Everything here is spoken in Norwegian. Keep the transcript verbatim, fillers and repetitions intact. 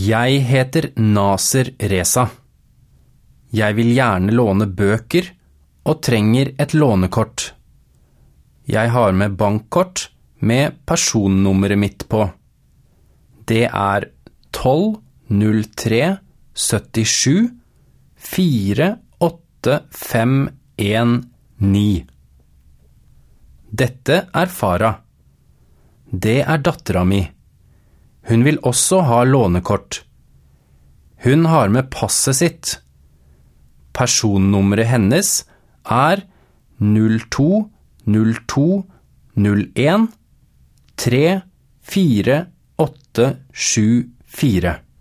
Jeg heter Nasser Reza. Jeg vil gjerne låne bøker og trenger et lånekort. Jeg har med bankkort med personnummeret mitt på. Det er tolv null tre syttisju fire åtte fem en ni. Dette er Farah. Det er datteren min. Hun vil også ha lånekort. Hun har med passet sitt. Personnummeret hennes er null to null to null en tre fire åtte sju fire.